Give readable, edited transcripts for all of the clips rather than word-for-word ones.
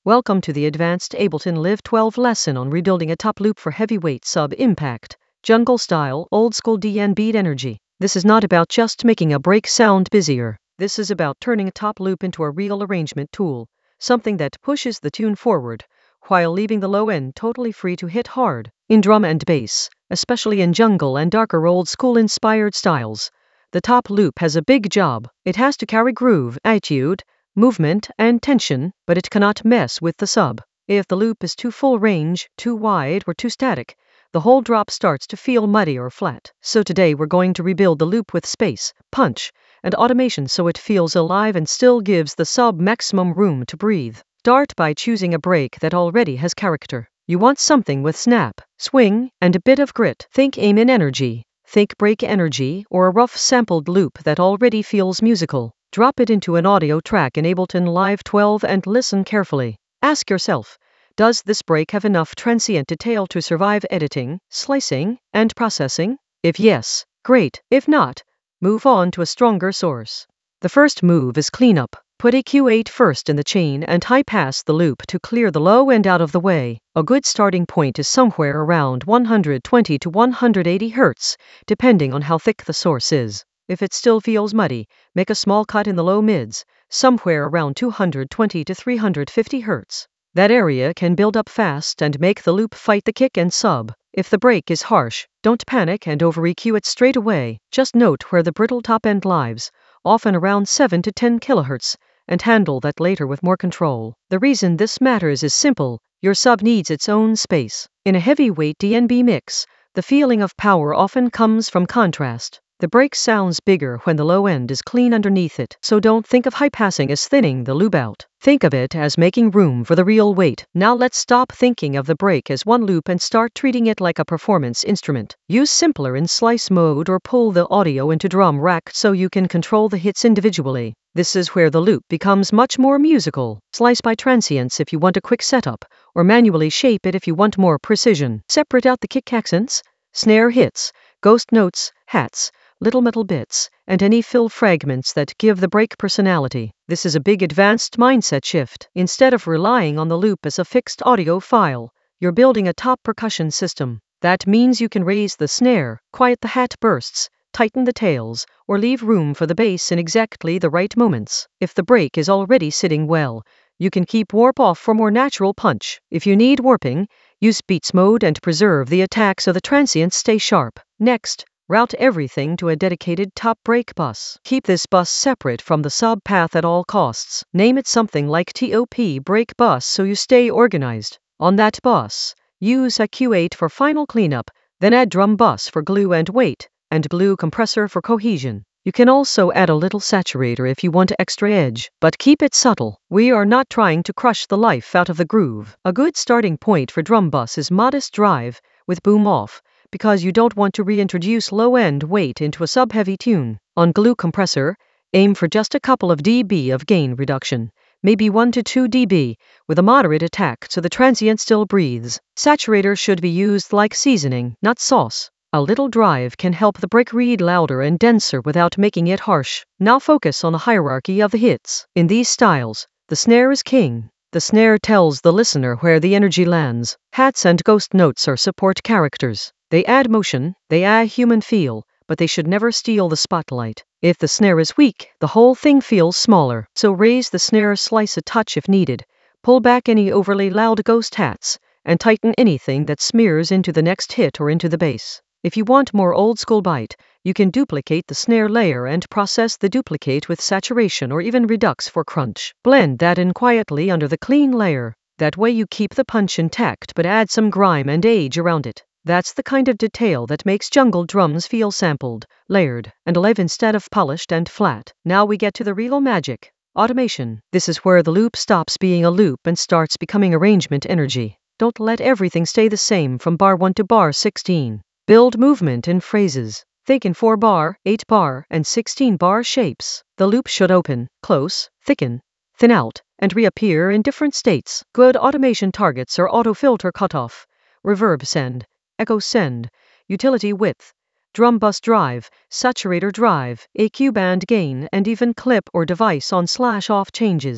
Welcome to the Advanced Ableton Live 12 lesson on rebuilding a top loop for heavyweight sub-impact, jungle style, old school DN beat energy. This is not about just making a break sound busier. This is about turning a top loop into a real arrangement tool, something that pushes the tune forward, while leaving the low end totally free to hit hard. In drum and bass, especially in jungle and darker old school inspired styles, the top loop has a big job. It has to carry groove, attitude, movement, and tension, but it cannot mess with the sub. If the loop is too full range, too wide, or too static, the whole drop starts to feel muddy or flat. So today we're going to rebuild the loop with space, punch, and automation so it feels alive and still gives the sub maximum room to breathe. Start by choosing a break that already has character. You want something with snap, swing, and a bit of grit. Think aim in energy, think break energy, or a rough sampled loop that already feels musical. Drop it into an audio track in Ableton Live 12 and listen carefully. Ask yourself, does this break have enough transient detail to survive editing, slicing, and processing? If yes, great. If not, move on to a stronger source. The first move is cleanup. Put EQ8 first in the chain and high-pass the loop to clear the low end out of the way. A good starting point is somewhere around 120 to 180 Hz, depending on how thick the source is. If it still feels muddy, make a small cut in the low mids, somewhere around 220 to 350 Hz. That area can build up fast and make the loop fight the kick and sub. If the break is harsh, don't panic and over-EQ it straight away. Just note where the brittle top end lies, often around 7 to 10 kHz, and handle that later with more control. The reason this matters is simple: your sub needs its own space. In a heavyweight DNB mix, the feeling of power often comes from contrast. The break sounds bigger when the low end is clean underneath it, so don't think of high passing as thinning the loop out. Think of it as making room for the real weight. Now let's stop thinking of the break as one loop and start treating it like a performance instrument. Use simpler in slice mode or pull the audio into drum rack so you can control the hits individually. This is where the loop becomes much more musical. Slice by transients if you want a quick setup, or manually shape it if you want more precision. Separate out the kick accents, snare hits, ghost notes, hats, little metal bits, and any fill fragments that give the break personality. This is a big advanced mindset shift. Instead of relying on the loop as a fixed audio file, you're building a top percussion system. That means you can raise the snare, quiet the hat bursts, tighten the tails, or leave room for the bass in exactly the right moments. If the break is already sitting well, you can keep warp off for more natural punch. If you need warping, use beats mode and preserve the attack so the transients stay sharp. Next, route everything to a dedicated top break bus. Keep this bus separate from the sub path at all costs. Name it something like TOP break bus so you stay organized. On that bus, use EQ8 for final cleanup, then add drum bus for glue and weight, and blue compressor for cohesion. You can also add a little saturator if you want extra edge, but keep it subtle. We are not trying to crush the life out of the groove. A good starting point for drum bus is modest drive, with boom off, because you don't want to reintroduce low-end weight into a sub-heavy tune. On glue compressor, aim for just a couple of dB of gain reduction, maybe 1 to 2 dB, with a moderate attack so the transient still breathes. Saturator should be used like seasoning, not sauce. A little drive can help the break read louder and denser without making it harsh. Now focus on the hierarchy of the hits. In these styles, the snare is king. The snare tells the listener where the energy lands. Hats and ghost notes are support characters. They add motion, they add human feel, but they should never steal the spotlight. If the snare is weak, the whole thing feels smaller. So raise the snare slice a touch if needed, pull back any overly loud ghost hats, and tighten anything that smears into the next hit or into the bass. If you want more old school bite, you can duplicate the snare layer and process the duplicate with saturation or even redux for crunch. Blend that in quietly under the clean layer. That way you keep the punch intact but add some grime and age around it. That's the kind of detail that makes jungle drums feel sampled, layered, and alive instead of polished and flat. Now we get to the real magic. Automation. This is where the loop stops being a loop and starts becoming arrangement energy. Don't let everything stay the same from bar 1 to bar 16. Build movement in phrases. Think in 4-bar, 8-bar, and 16-bar shapes. The loop should open, close, thicken, thin out, and reappear in different states. Good automation targets are auto-filter cutoff, reverb send, echo send, utility width, drum bus drive, saturator drive, EQ band gain, and even clip or device on/off changes.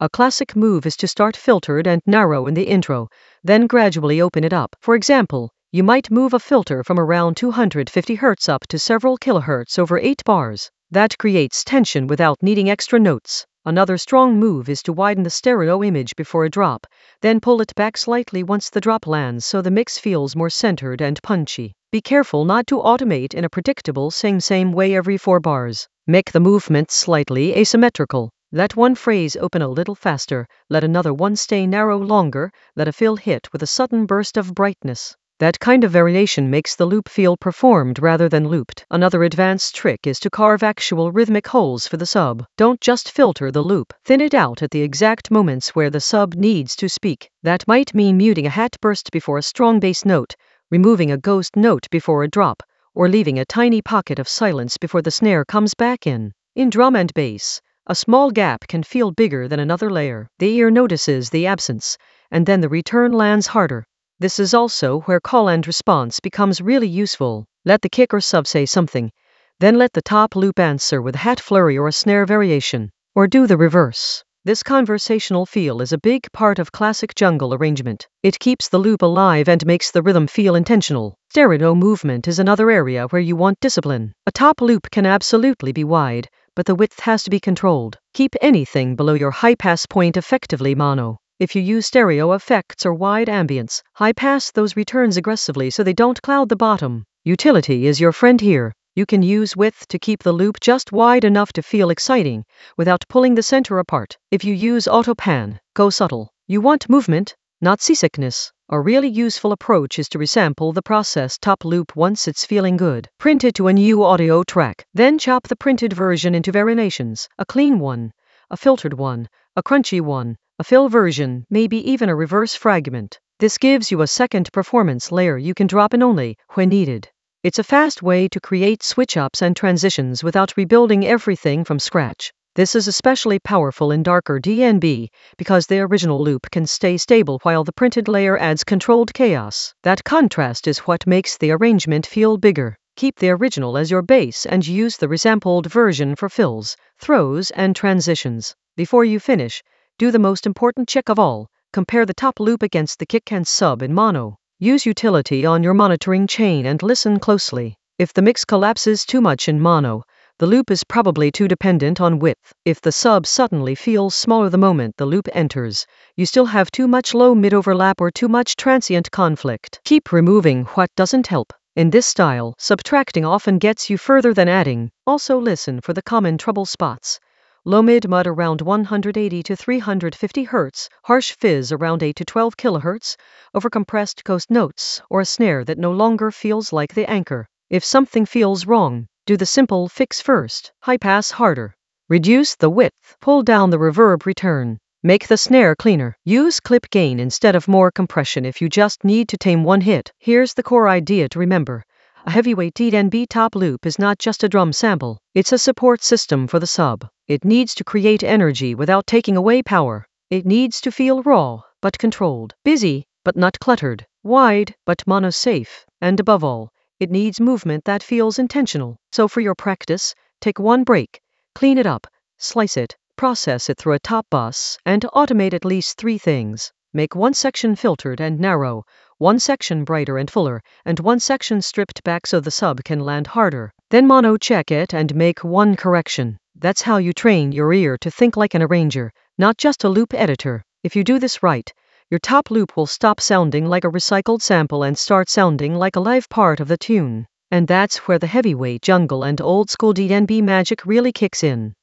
A classic move is to start filtered and narrow in the intro, then gradually open it up. For example, you might move a filter from around 250 Hz up to several kHz over 8 bars. That creates tension without needing extra notes. Another strong move is to widen the stereo image before a drop, then pull it back slightly once the drop lands so the mix feels more centered and punchy. Be careful not to automate in a predictable same way every 4 bars. Make the movements slightly asymmetrical. Let one phrase open a little faster, let another one stay narrow longer, let a fill hit with a sudden burst of brightness. That kind of variation makes the loop feel performed rather than looped. Another advanced trick is to carve actual rhythmic holes for the sub. Don't just filter the loop, thin it out at the exact moments where the sub needs to speak. That might mean muting a hat burst before a strong bass note, removing a ghost note before a drop, or leaving a tiny pocket of silence before the snare comes back in. In drum and bass, a small gap can feel bigger than another layer. The ear notices the absence, and then the return lands harder. This is also where call and response becomes really useful. Let the kick or sub say something, then let the top loop answer with a hat flurry or a snare variation, or do the reverse. This conversational feel is a big part of classic jungle arrangement. It keeps the loop alive and makes the rhythm feel intentional. Stereo movement is another area where you want discipline. A top loop can absolutely be wide, but the width has to be controlled. Keep anything below your high pass point effectively mono. If you use stereo effects or wide ambience, high pass those returns aggressively so they don't cloud the bottom. Utility is your friend here. You can use width to keep the loop just wide enough to feel exciting, without pulling the center apart. If you use auto pan, go subtle. You want movement, not seasickness. A really useful approach is to resample the processed top loop once it's feeling good. Print it to a new audio track, then chop the printed version into variations, a clean one, a filtered one, a crunchy one, a fill version, maybe even a reverse fragment. This gives you a second performance layer you can drop in only when needed. It's a fast way to create switch-ups and transitions without rebuilding everything from scratch. This is especially powerful in darker DnB, because the original loop can stay stable while the printed layer adds controlled chaos. That contrast is what makes the arrangement feel bigger. Keep the original as your base and use the resampled version for fills, throws, and transitions. Before you finish, do the most important check of all. Compare the top loop against the kick and sub in mono. Use utility on your monitoring chain and listen closely. If the mix collapses too much in mono, the loop is probably too dependent on width. If the sub suddenly feels smaller the moment the loop enters, you still have too much low mid overlap or too much transient conflict. Keep removing what doesn't help. In this style, subtracting often gets you further than adding. Also listen for the common trouble spots. Low mid mud around 180 to 350 Hz, harsh fizz around 8 to 12 kHz, overcompressed ghost notes, or a snare that no longer feels like the anchor. If something feels wrong, do the simple fix first. High pass harder. Reduce the width. Pull down the reverb return. Make the snare cleaner. Use clip gain instead of more compression if you just need to tame one hit. Here's the core idea to remember. A heavyweight DnB top loop is not just a drum sample. It's a support system for the sub. It needs to create energy without taking away power. It needs to feel raw, but controlled. Busy, but not cluttered. Wide, but mono-safe. And above all, it needs movement that feels intentional. So for your practice, take one break, clean it up, slice it, process it through a top bus, and automate at least 3 things. Make one section filtered and narrow, one section brighter and fuller, and one section stripped back so the sub can land harder. Then mono check it and make one correction. That's how you train your ear to think like an arranger, not just a loop editor. If you do this right, your top loop will stop sounding like a recycled sample and start sounding like a live part of the tune. And that's where the heavyweight jungle and old school DnB magic really kicks in.